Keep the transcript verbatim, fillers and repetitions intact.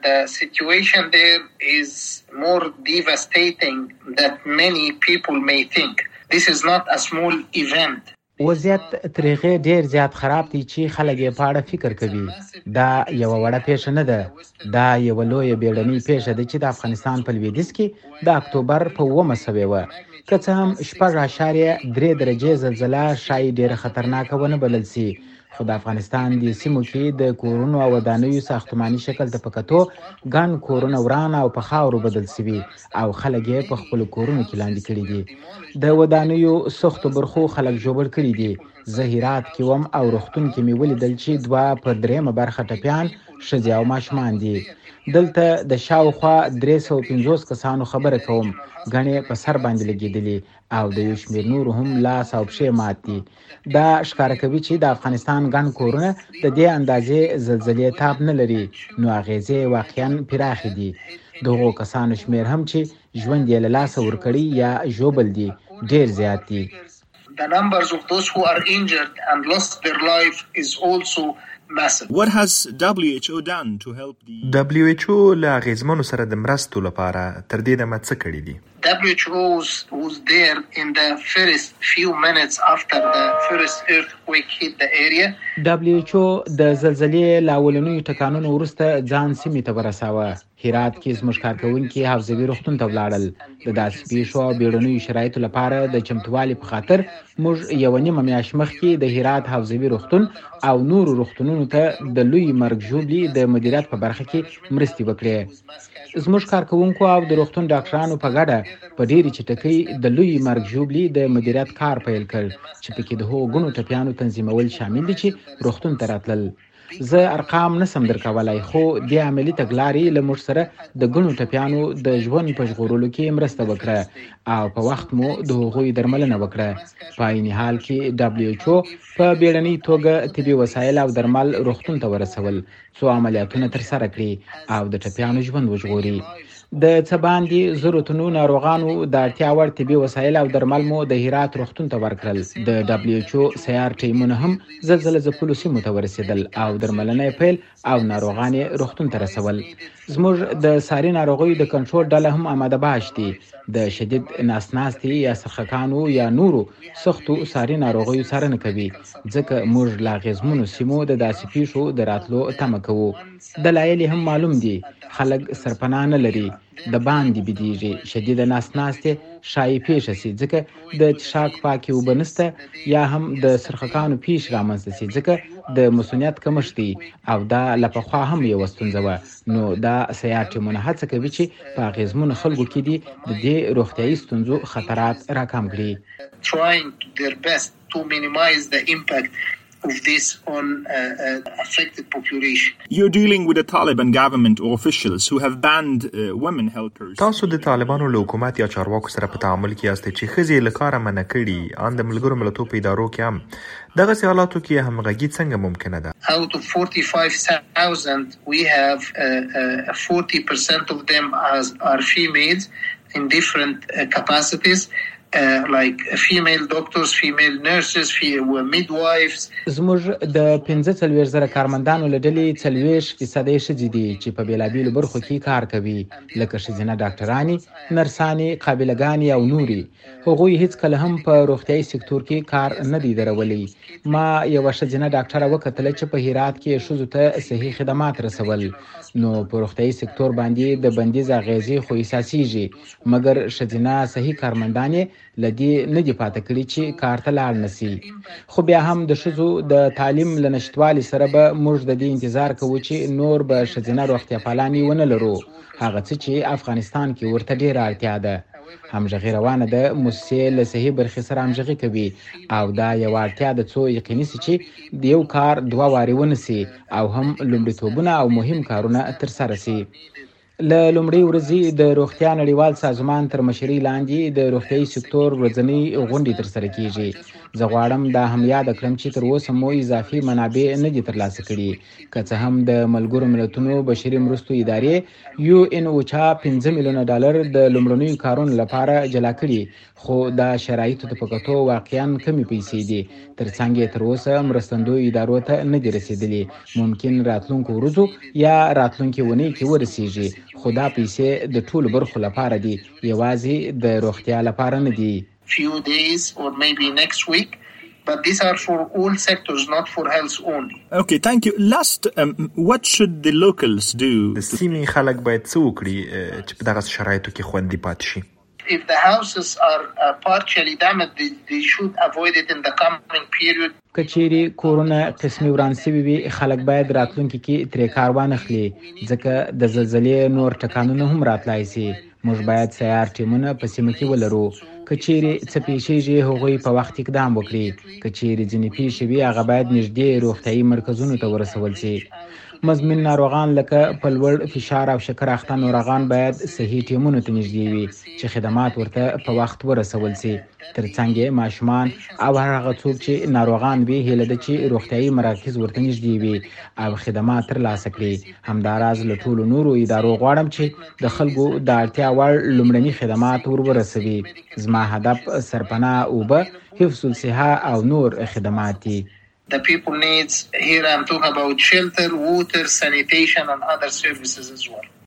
The situation there is more devastating than many people may think. This is not a small event. وضعیت ترغه ډیر زیات خراب دی چې خلک یې په اړه فکر کوي. دا یو وړه پیښه نه ده. دا یو لوی بیړنۍ پیښه ده چې د افغانستان په لویدیځ کې د اکتوبر په اوومه سوې وه. که څه هم شپږ اعشاریه درې درجې زلزله شاید ډیره خطرناکه ونه بلل سي، خو د افغانستان د سیمو کې د کورونو او ودانیو ساختماني شکل ته په کتو ګڼ کورونه وران او په خاورو بدل سوي او خلک یې په خپلو کورونو کې لاندې کړي دي. د ودانیو سختو برخو خلک ژوبل کړي دي. زه هرات کې وم او روغتون کې مې ولیدل چې دوه پر درېیمه برخه ټپیان ښځې او ماشومان دي. دلته د شاوخوا درې سوه پنځوس کسانو خبره کوم، ګڼې په سر باندې لګېدلي او د یو شمېر نورو هم لاس او پښې مات دي. دا ښکاره کوي چې د افغانستان ګڼ کورونه د دې اندازې زلزلې تاب نه لري، نو اغېزې واقعاً پراخې دي. د هغو کسانو شمېر هم چې ژوند یې له لاسه ورکړي یا ژوبل دي ډېر زیات دي. The numbers of those who are injured and lost their life is also massive. What has W H O done to help the W H O له اغیزمنو سره د مرستو لپاره تر دې دمه څه کړي دي؟ W H O was, was there in the first few minutes after the first earthquake hit the area. W H O د زلزلې له اولنیو ټکانونو وروسته ځان سیمې ته ورساوه. هرات کې زموږ کارکوونکي حفظوي روغتون ته ولاړل. د داسې پیښو او بیړنیو شرایطو لپاره د چمتووالي په خاطر موږ یوه نیمه میاشت مخکې د هرات حفظوي روغتون او نورو روغتونونو ته د لوی مرګ ژوبلي د مدیریت په برخه کې مرستې وکړې. زموږ کارکوونکو او د روغتون ډاکټرانو په ګډه په ډېرې چټکۍ د لوی مرګ ژوبلي د مدیریت کار پیل کړ چې پکې د هغو ګڼو ټپیانو تنظیمول شامل دي چې روغتون ته راتلل. زه ارقام نسم درکولای، خو د عملي تګلارې له موږ سره د ګڼو ټپیانو د ژوند په ژغورلو کې مرسته وکړه او په وخت مو د هغوی درملنه وکړه. په عین حال کې W H O په بیړنۍ توګه طبي وسایل او درمل روغتون ته ورسول څو عملیاتونه ترسره کړي او د ټپیانو ژوند وژغوري. د څه باندې زرو تنو ناروغانو د اړتیا وړ طبي وسایل او درمل مو د هرات روغتون ته ورکړل. د W H O سیار ټیمونه هم زلزله ځپلو سیمو ته ورسېدل او درملنه یې پیل او ناروغان یې روغتون ته رسول. زموږ د ساري ناروغیو د کنټرول ډله هم آماده باش دي. د شدید ناسناستي یا سرخکانو یا نورو سختو ساري ناروغیو څارنه کوي، ځکه موږ لا اغېزمنو سیمو د داسې پیښو د راتلو تمه کوو. دلایل هم معلوم دي. خلک سرپناه نه لري، د باندې بېدېږي، شدیده ناسناستې ښایي پیښه سي ځکه د څښاک پاکې اوبه نشته، یا هم د سرخکانو پیښ رامنځته سي ځکه د مسؤلیت کمښت دی او دا له پخوا هم یوه ستونزه وه. نو دا سیار ټیمونه هڅه کوي چې په اغېزمنو خلکو کې دي د دې روغتیایي ستونزو خطرات راکم کړي. Trying their best to minimize the impact of this on uh, uh, affected population. You're dealing with the Taliban government or officials who have banned uh, women helpers. تاسو د طالبانو له حکومت یا چارواکو سره په تعامل کې یاست چې ښځې له کاره منع کړي، ان د ملګرو ملتونو په ادارو کې هم دغسې حالاتو کې همغږي څنګه ممکنه ده؟ Out of forty-five thousand we have uh, uh, forty percent of them as are females in different uh, capacities. Uh, like female doctors, female nurses, female midwives. زموږ د پنځه څلوېښت زره کارمندانو له ډلې څلوېښت فیصدۍ ښځې دي چې په بېلابېلو برخو کې کار کوي، لکه ښځینه ډاکټرانې، نرسانې، قابلهګانې او نورې. هغوی هیڅکله هم په روغتیایي سکتور کې کار نه دی درولی. ما یوه ښځینه ډاکټره وکتله چې په هرات کې ښځو ته صحي خدمات رسول. نو په روغتیایي سکتور باندې د بندیز اغېزې خو احساسیږي، مګر ښځینه صحي کارمندانې له دې نه دي پاته کړي چې کار ته لاړ نه سي. خو بیا هم د ښځو د تعلیم له نشتوالي سره به موږ د دې انتظار کوو چې نور به ښځینه روغتیا پالانې ونه لرو، هغه څه چې افغانستان کې ورته ډېره اړتیا ده. همغږي روانه ده، موسسې له صحي برخې سره همغږي کوي او دا یوه اړتیا ده څو یقیني سي چې د یو کار دوه وارې ونه سي او هم لومړیتوبونه او مهم کارونه ترسره سي. له لومړۍ ورځې د روغتیا نړیوال سازمان تر مشرۍ لاندې د روغتیایي سکتور ورځنۍ غونډې ترسره کیږي. زه غواړم دا هم یاد کړم چې تر اوسه مو اضافي منابع نه دي ترلاسه کړي. که څه هم د ملګرو ملتونو بشري مرستو ادارې یو ان اوچا پنځه میلیونه ډالر د لومړنیو کارونو لپاره جلا کړي، خو دا شرایطو ته په کتو واقعا کمې پیسې دي. ترڅنګ یې تر اوسه مرستندویو ادارو ته نه دي رسیدلې. ممکن راتلونکو ورځو یا راتلونکي اونۍ کې ورسیږي، خو دا پیسې د ټولو برخو لپاره دي، یوازې د روغتیا لپاره نه دي. Few days or maybe next week, but these are for all sectors, not for health only. Okay, thank you. Last, um, what should the locals do? د سیمې خلک باید څه وکړي چې په دغه شرایطو کې خوندي پاتې شي؟ If the houses are uh, partially damaged, they, they should avoid it in the coming period. کچېری کورونه قسمي وران شوي وي، خلک باید راتلونکي کې ترې کار وانخلي، ځکه د زلزلې نور ټکانونه هم راتلای شي. موږ باید سیار ټیمونه په سیمه کې ولرو. کچېری څه پیښیږي هغوی په وخت اقدام وکړي. کچېری ځینې پیښې وي هغه باید نږدې روغتیایي مرکزونو ته ورسول شي. مزمن ناروغان لکه په لوړ فشار او شکر اخته ناروغان باید صحي ټیمونو ته نږدې وي چې خدمات ورته په وخت ورسول شي. ترڅنګ یې ماشومان او هغه څوک چې ناروغان وي هیله ده چې روغتیایي مراکز ورته نږدې وي او خدمات ترلاسه کړي. همداراز له ټولو نورو ادارو غواړم چې د خلکو د اړتیا وړ لومړني خدمات ور ورسوي. زما هدف سرپناه اوبه، حفظ الصحه او نور خدمات دي. The people needs, here I'm talking about shelter, water, sanitation and other services as well.